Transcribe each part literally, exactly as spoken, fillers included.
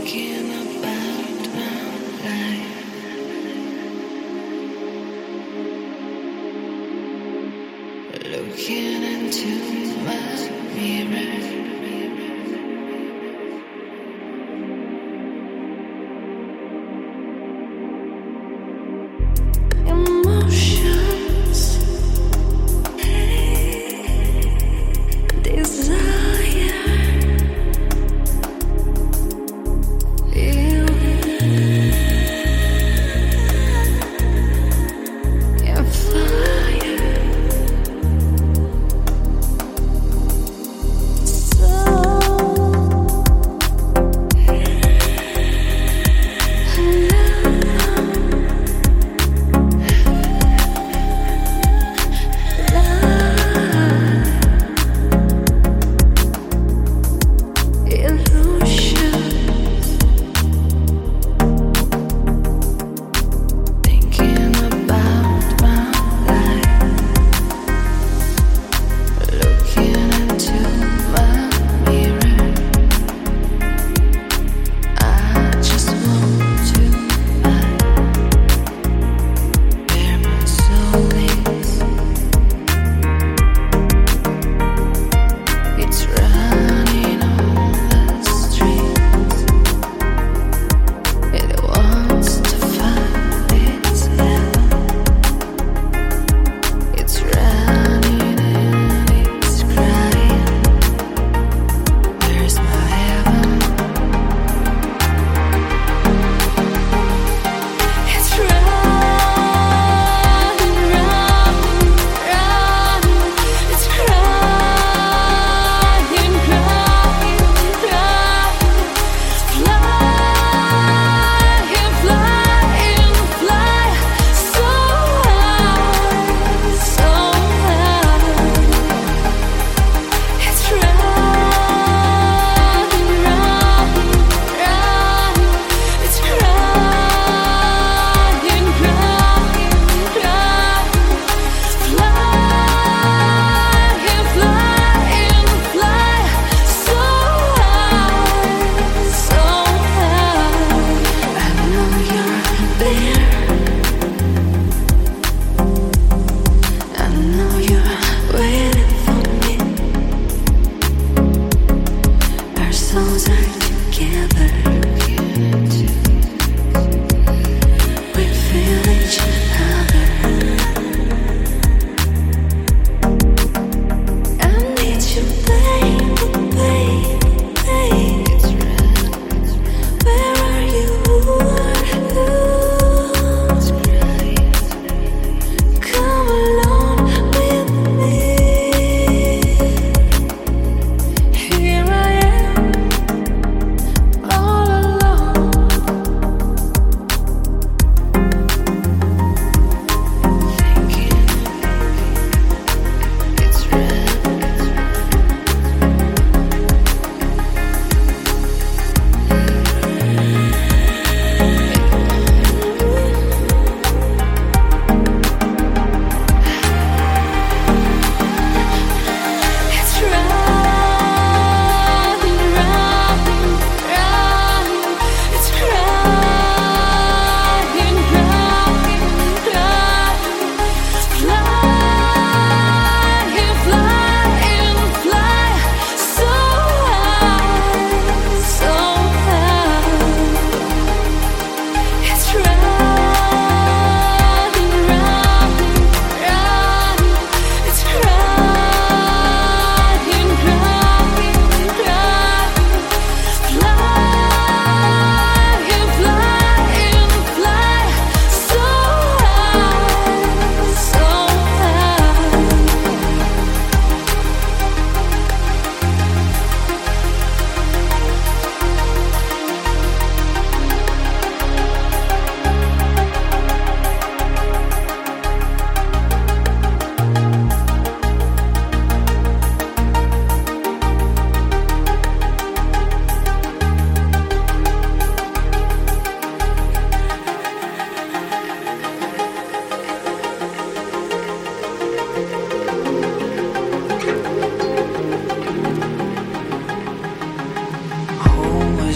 So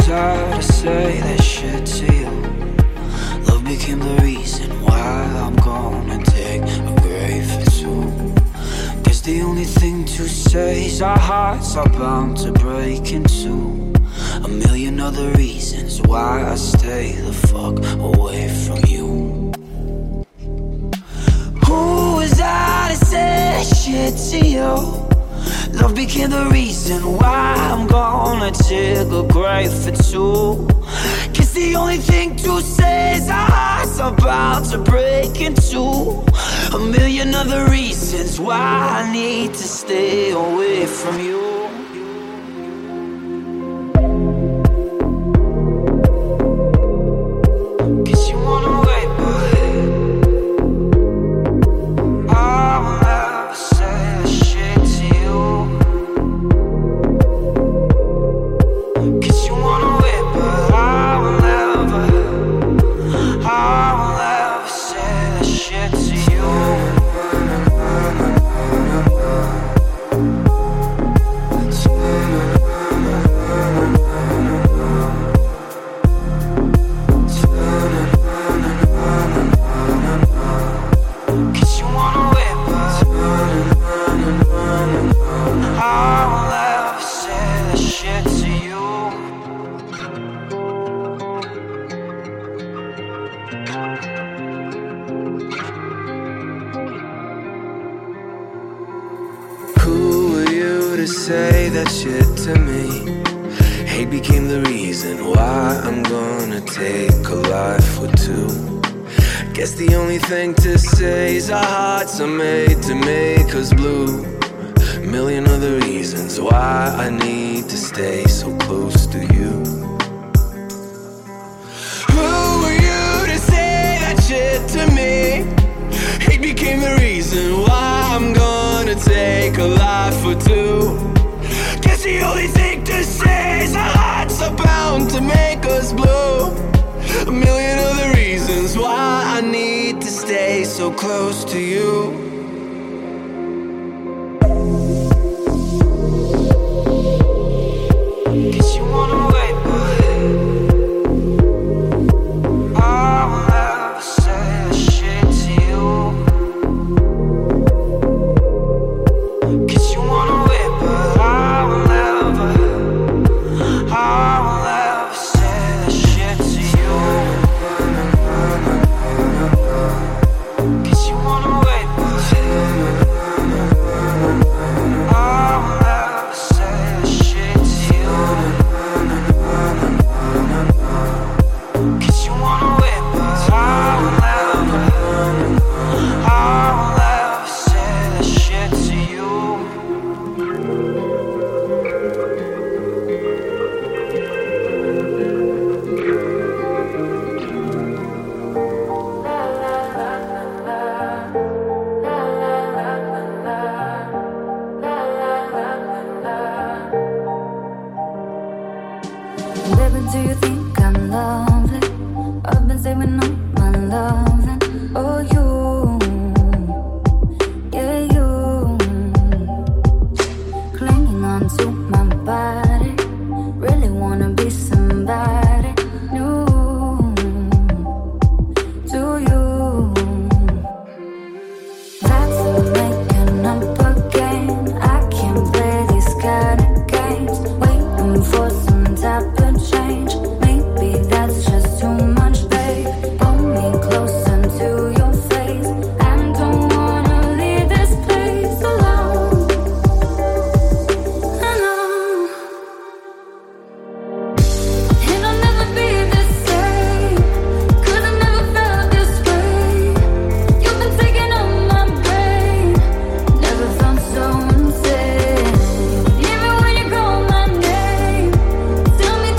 I to say that shit to you? Love became the reason why I'm gonna take a grave for two. Guess the only thing to say is our hearts are bound to break in two. A million other reasons why I stay the fuck away from you. Who was I to say that shit to you? Love became the reason why I'm gonna take a grave for two. Guess the only thing to say is our hearts are about to break in two. A million other reasons why I need to stay away from you. Say that shit to me. Hate became the reason why I'm gonna take a life or two. Guess the only thing to say is our hearts are made to make us blue. A million other reasons why I need to stay so close to you. Who are you to say that shit to me? Hate became the reason why I'm gonna take a life or two. Guess the only thing to say is our hearts are bound to make us blue. A million other reasons why I need to stay so close to you. Tell me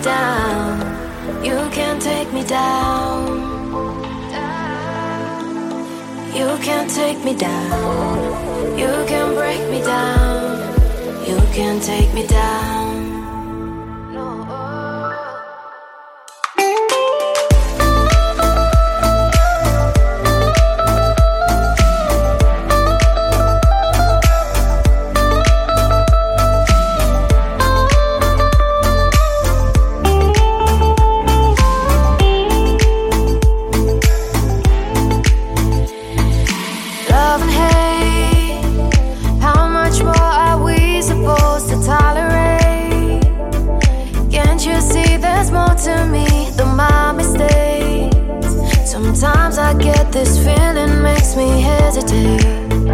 down. You can't take me down. You can't take me down. You can break me down. You can't take me down. Sometimes I get this feeling, makes me hesitate.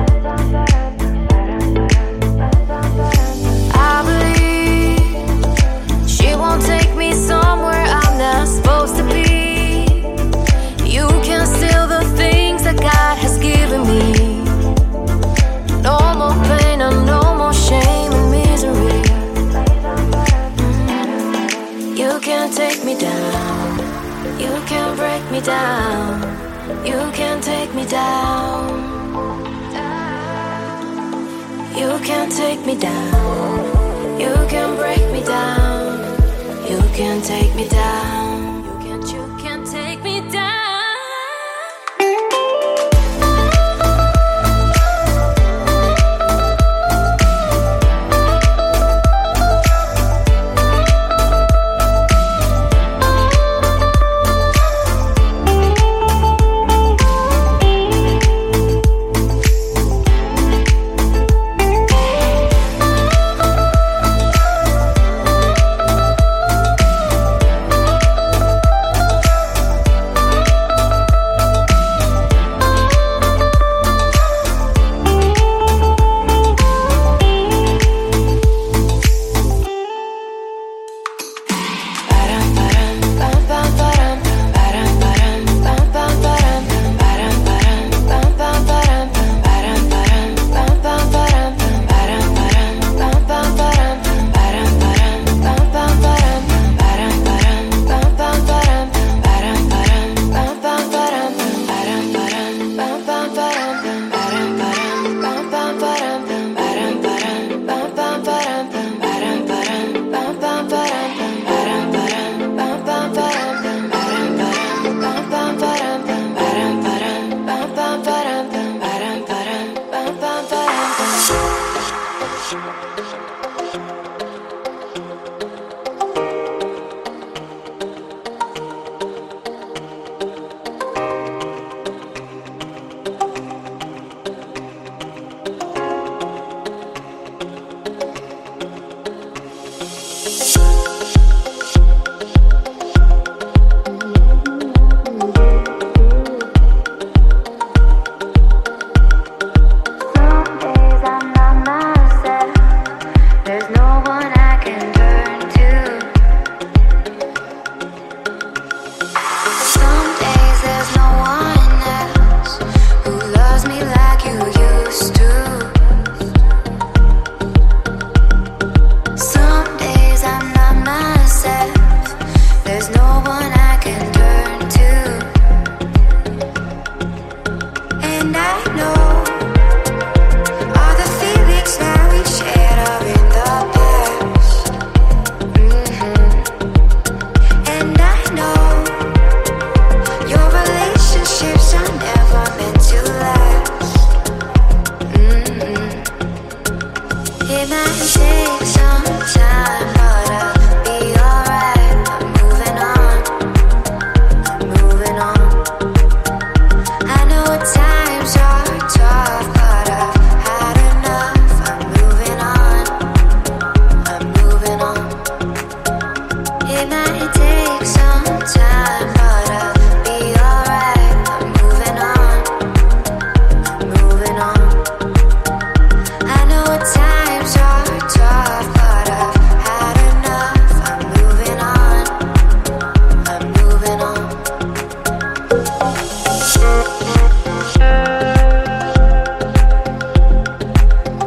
I believe she won't take me somewhere I'm not supposed to be. You can steal the things that God has given me. No more pain and no more shame and misery. You can't take me down. You can't break me down. You can't take me down. You can't take me down. You can break me down. You can't take me down. You can't, you can't take me down.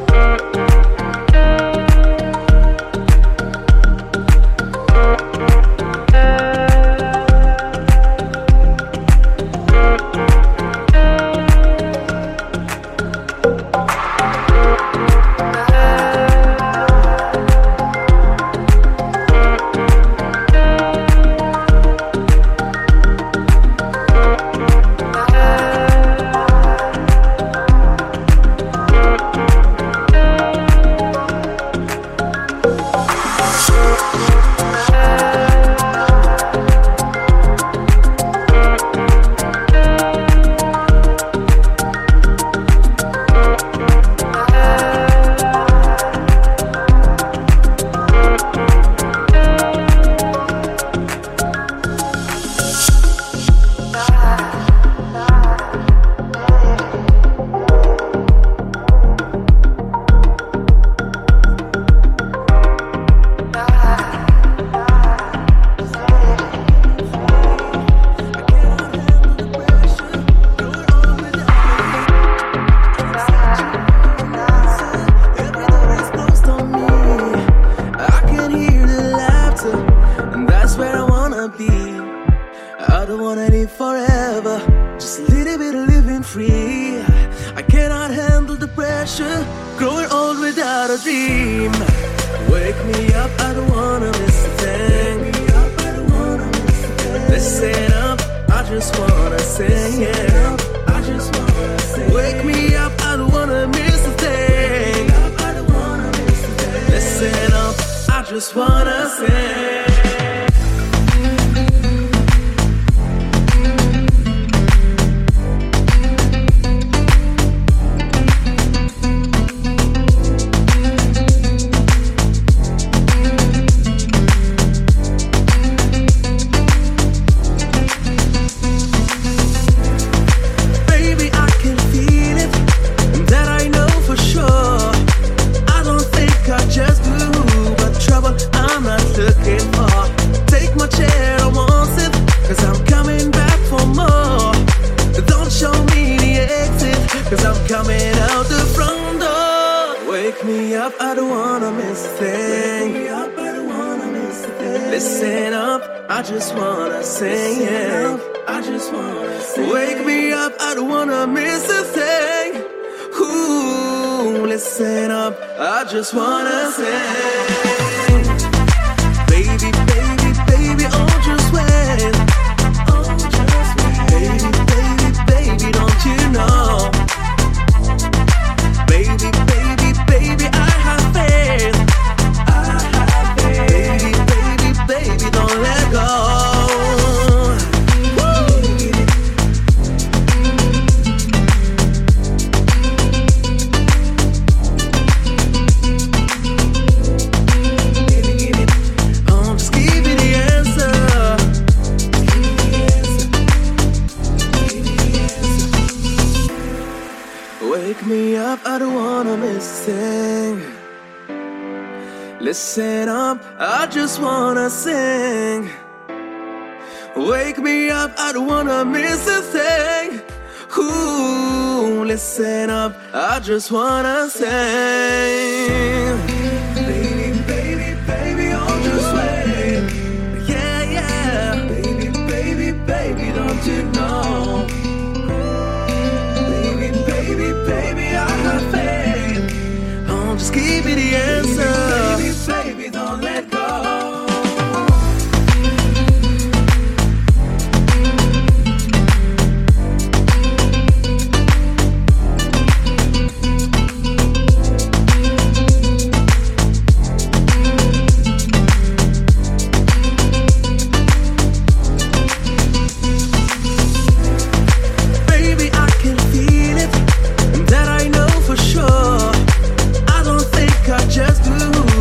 We'll be right back. wanna be. I don't wanna live forever, just a little bit of living free. I cannot handle the pressure, growing old without a dream. Wake me up, I don't wanna miss a thing. Listen up, I just wanna sing, yeah. I just wanna sing. Wake me up, I don't wanna miss a thing. Listen up, I just wanna sing. Coming out the front door. Wake me up, I don't wanna miss a thing. Wake me up, I don't wanna miss a thing. Listen up, I just wanna sing, yeah. I just wanna sing. Wake me up, I don't wanna miss a thing. Ooh, listen up, I just wanna sing. Baby, baby, baby, oh just wait. Oh just wait. Baby, baby, baby, don't you know? Baby, baby, baby, I have faith. I have faith. Baby, baby, baby, don't let go. Oh, just give me the answer. Give me the answer. Give me the answer. Wake me up, I don't wanna miss a thing. Listen up, I just wanna sing. Wake me up, I don't wanna miss a thing. Ooh, listen up, I just wanna sing. Baby, baby, baby, oh just wait. Yeah, yeah. Baby, baby, baby, don't you know? Baby, baby, I have faith. Oh, just give me the answer. Baby, baby, don't let go. Just do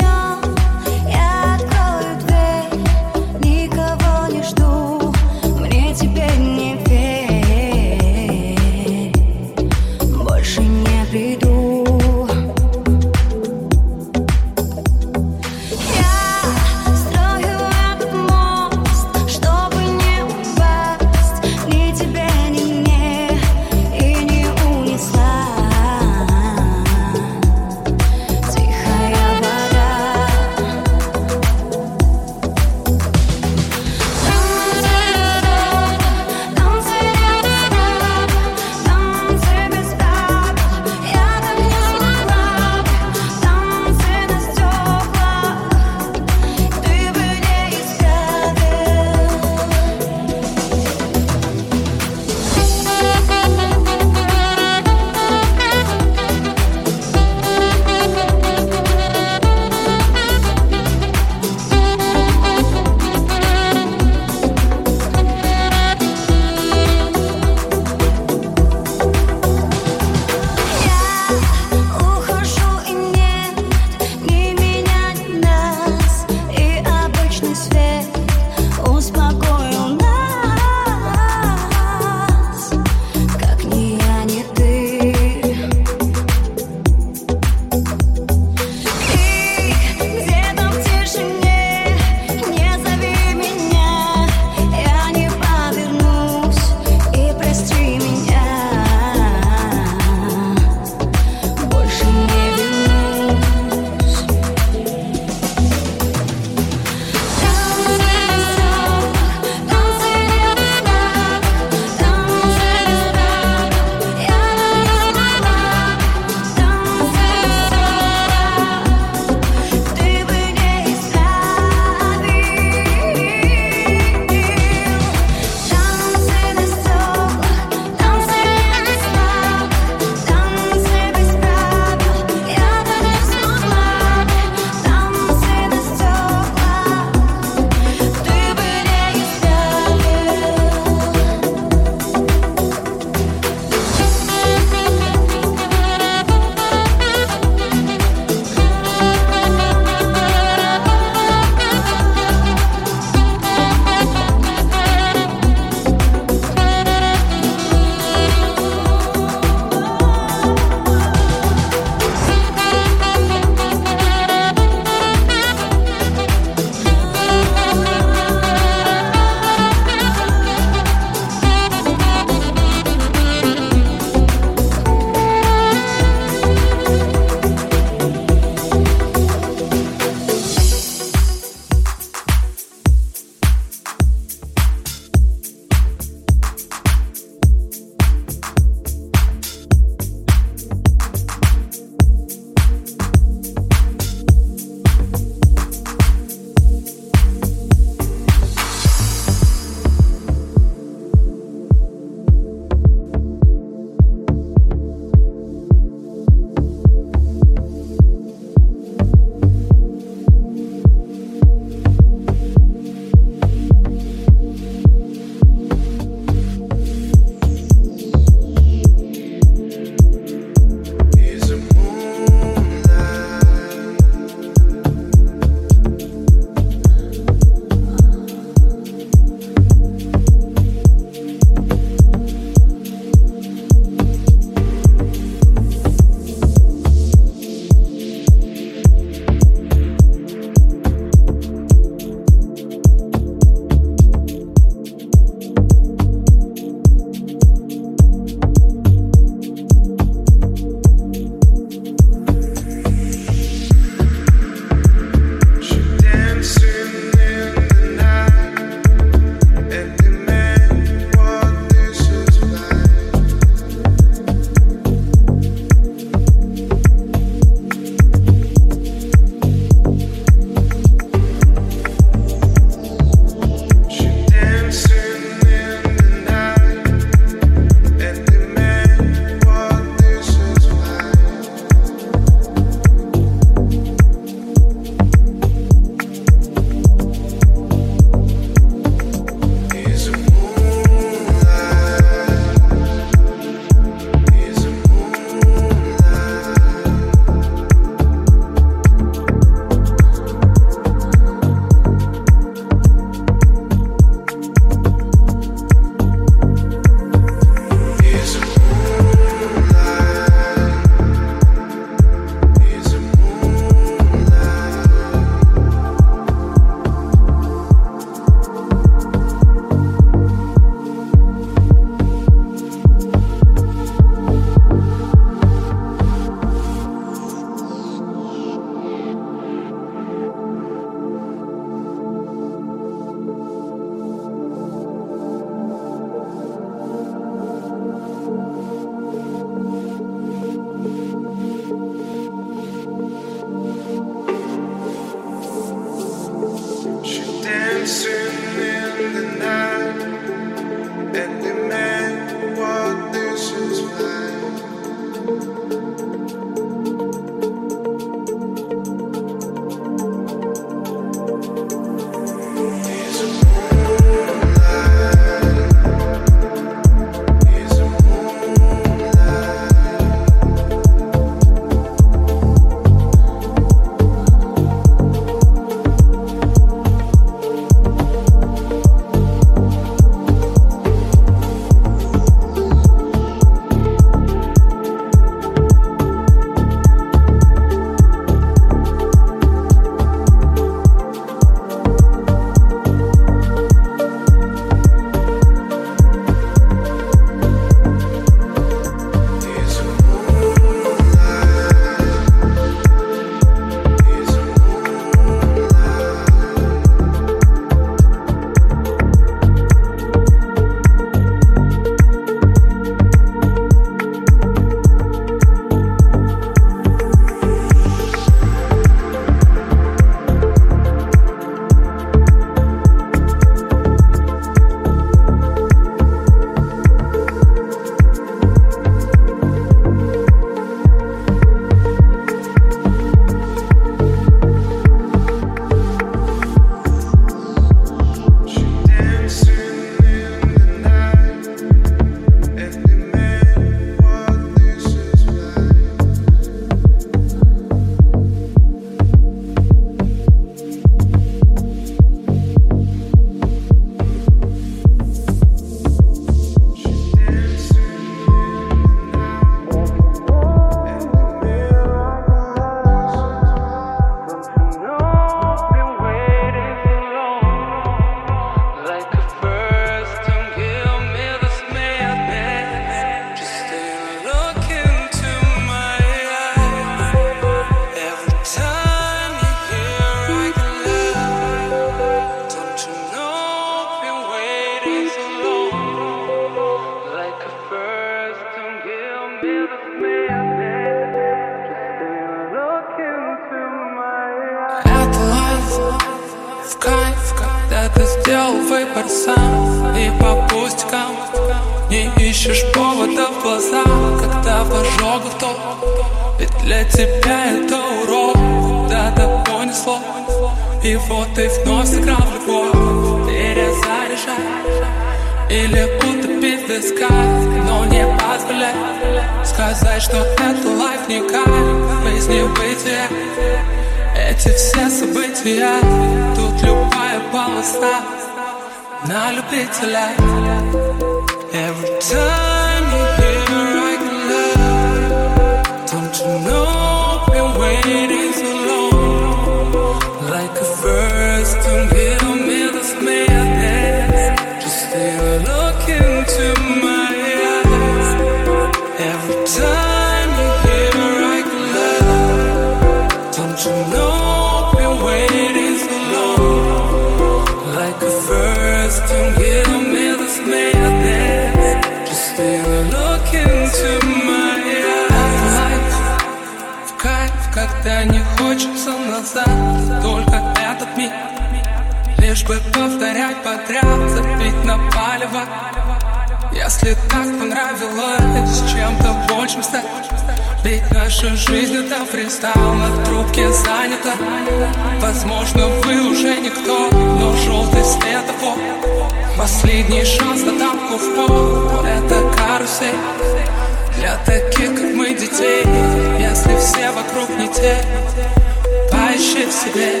Это лайф, в кайф, когда ты сделал выбор сам. И по пустякам не ищешь повода в глаза, когда в ожогах топ. Ведь для тебя это урок, куда-то понесло. И вот ты вновь сыграл в любовь. Перезаряжай или утопить в песках, но не позволяй сказать, что это лайф не кайф. Без небытия эти все события, тут любая полоса на любителя. Every time you hear I can love, don't you know been waiting so long, like a first to give me this madness. Just take a look into my eyes. Every time you hear I can love, don't you know been waiting so long, like a first to give me this madness. Just take a look into my eyes. В кайф, когда не хочется назад, только этот миг, лишь бы повторять подряд, забить на палево. Если так понравилось чем-то большим стать, ведь наша жизнь это фристайл, на трубке занята. Возможно, вы уже никто, но желтый светофор, последний шанс на тапку в пол. Это карусель для таких, как мы, детей. Если все вокруг не те, поищи в себе.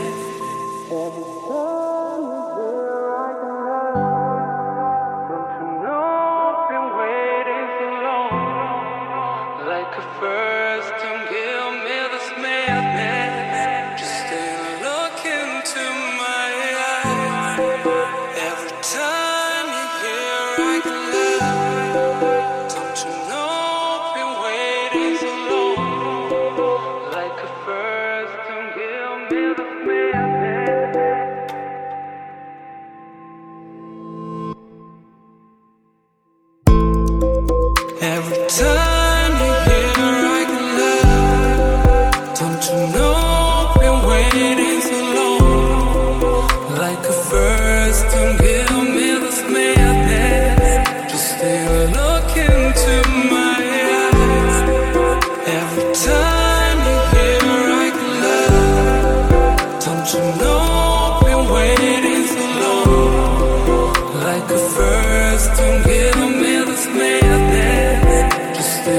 Every time you hear I can love, don't you know been waiting so long, like a first to give me this madness. Just take a look into my eyes. Every time you hear I can love, don't you know been waiting so long, like a first to give me this madness. Just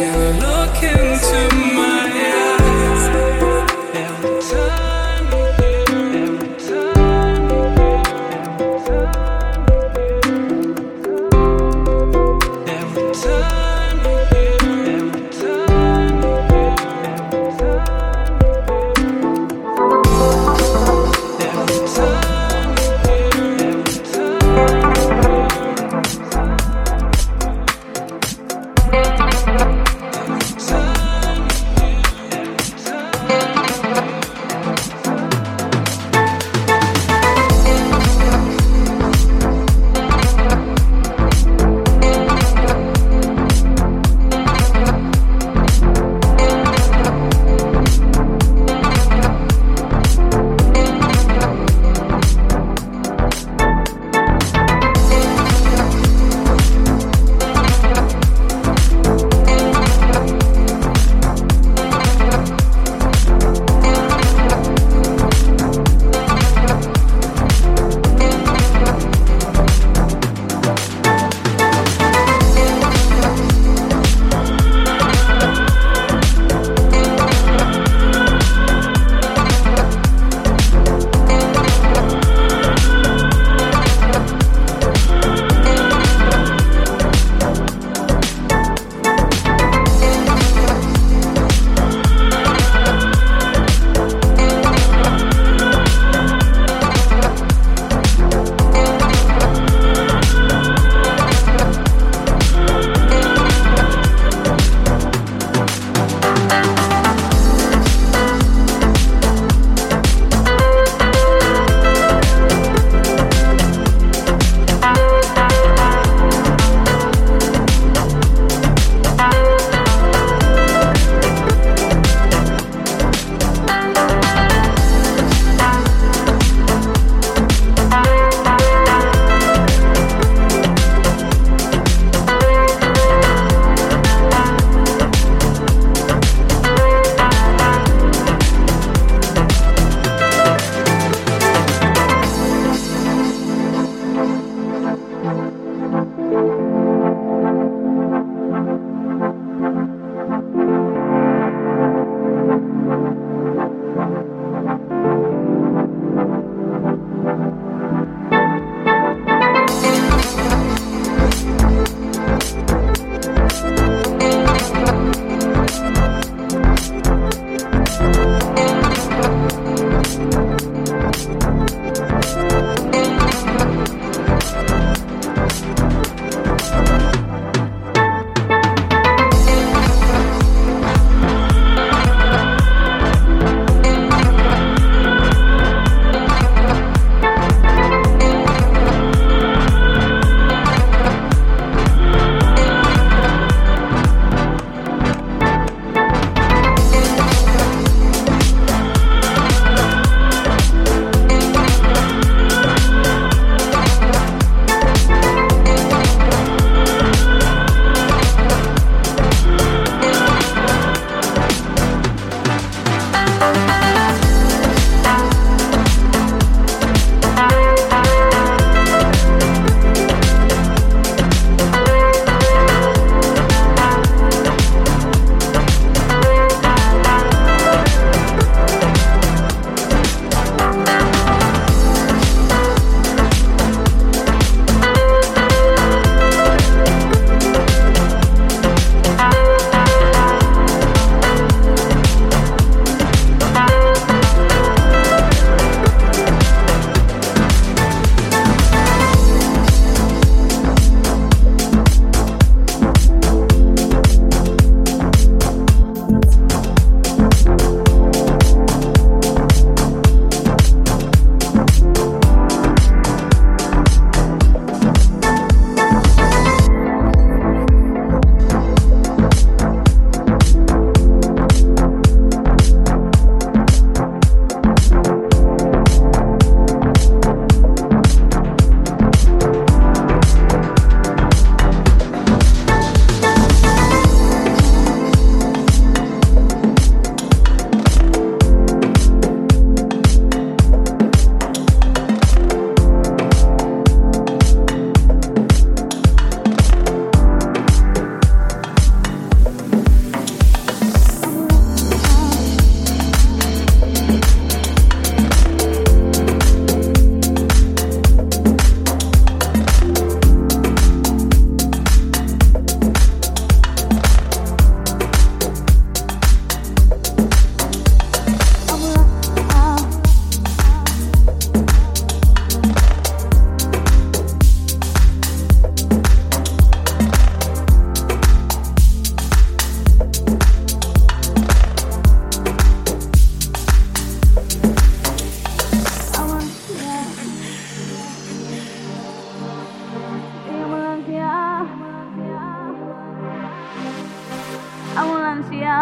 ambulancia,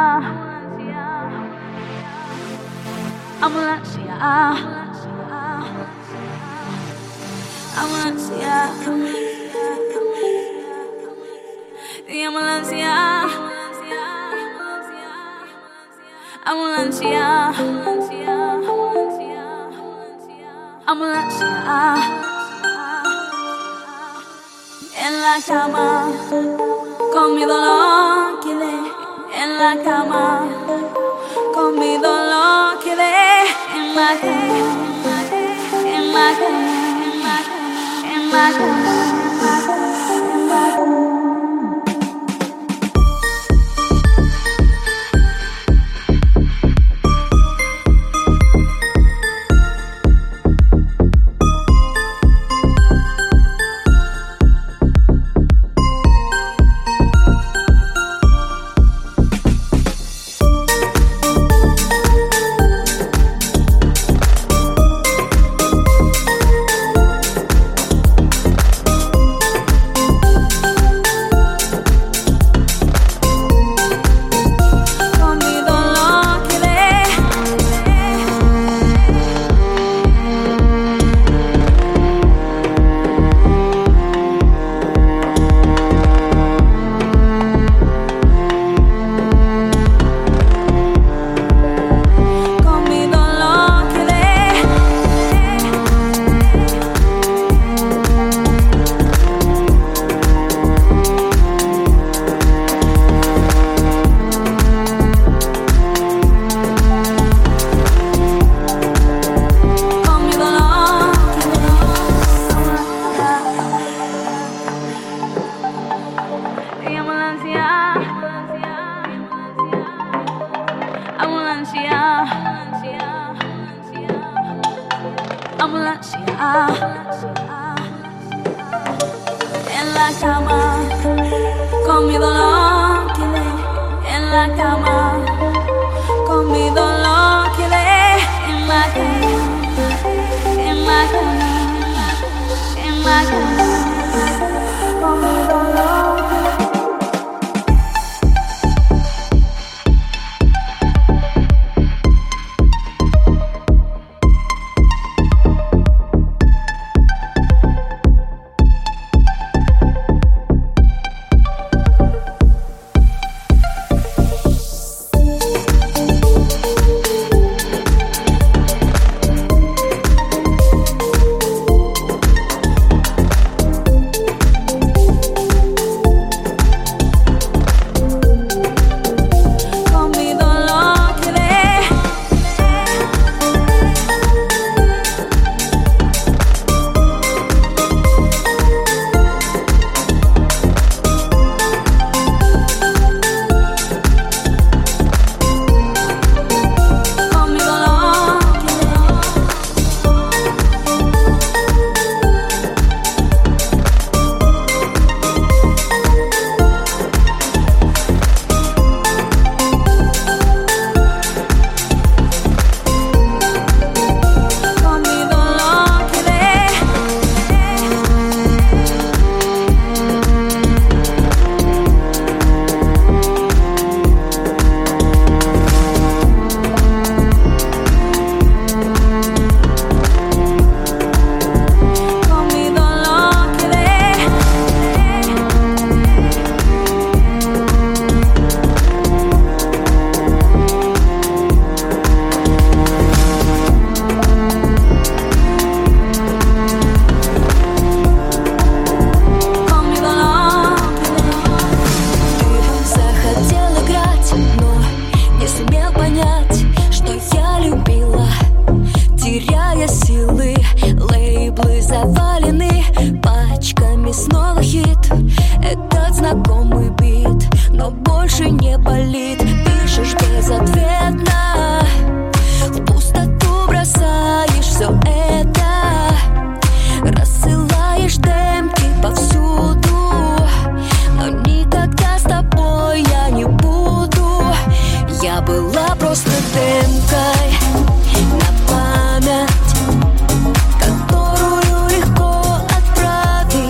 ambulancia, ambulancia, the ambulancia, ambulancia, ambulancia. En la cama, con mi dolor quedé. En la cama, con mi dolor quedé. En la cama, en la cama, en la cama, en la cama. En la cama, con mi dolor quedé. En la cama, con mi dolor quedé. En la cama, en la cama, en la cama, con mi dolor quedé.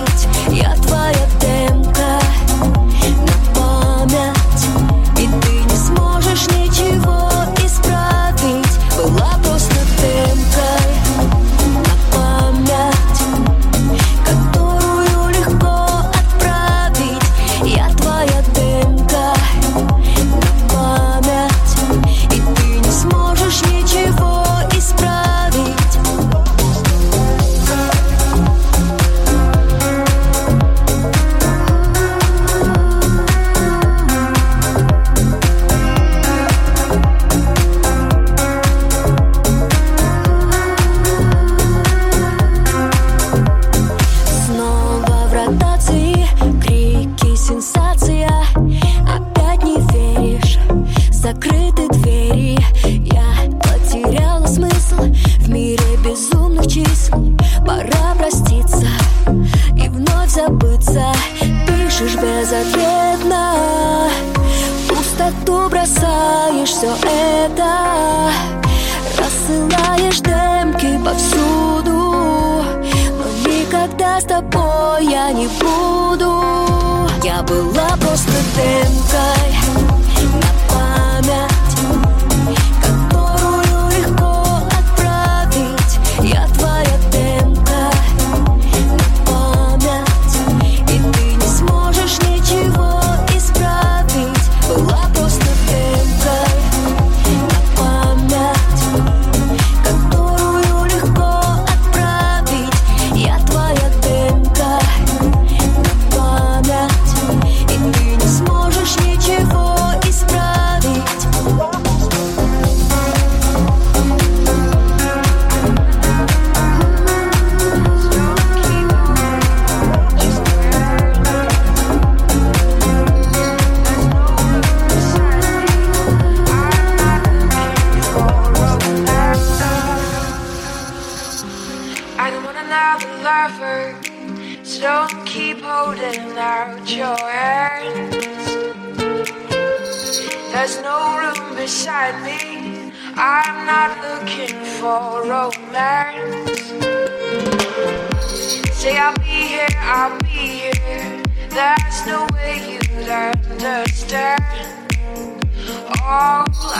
И ты закрыты двери. Я потеряла смысл в мире безумных чисел. Пора проститься и вновь забыться. Пишешь безответно, в пустоту бросаешь все это. Рассылаешь демки повсюду, но никогда с тобой я не буду. Я была просто демкой на память, которую легко отправить. Я твоя демка на память, и ты не сможешь ничего исправить. Была просто демкой на память, которую легко отправить. Я твоя демка на память, и ты не сможешь ничего исправить. I don't want another lover, so don't keep holding out your hands. There's no room beside me, I'm not looking for romance. Say I'll be here, I'll be here, there's no way you'd understand. All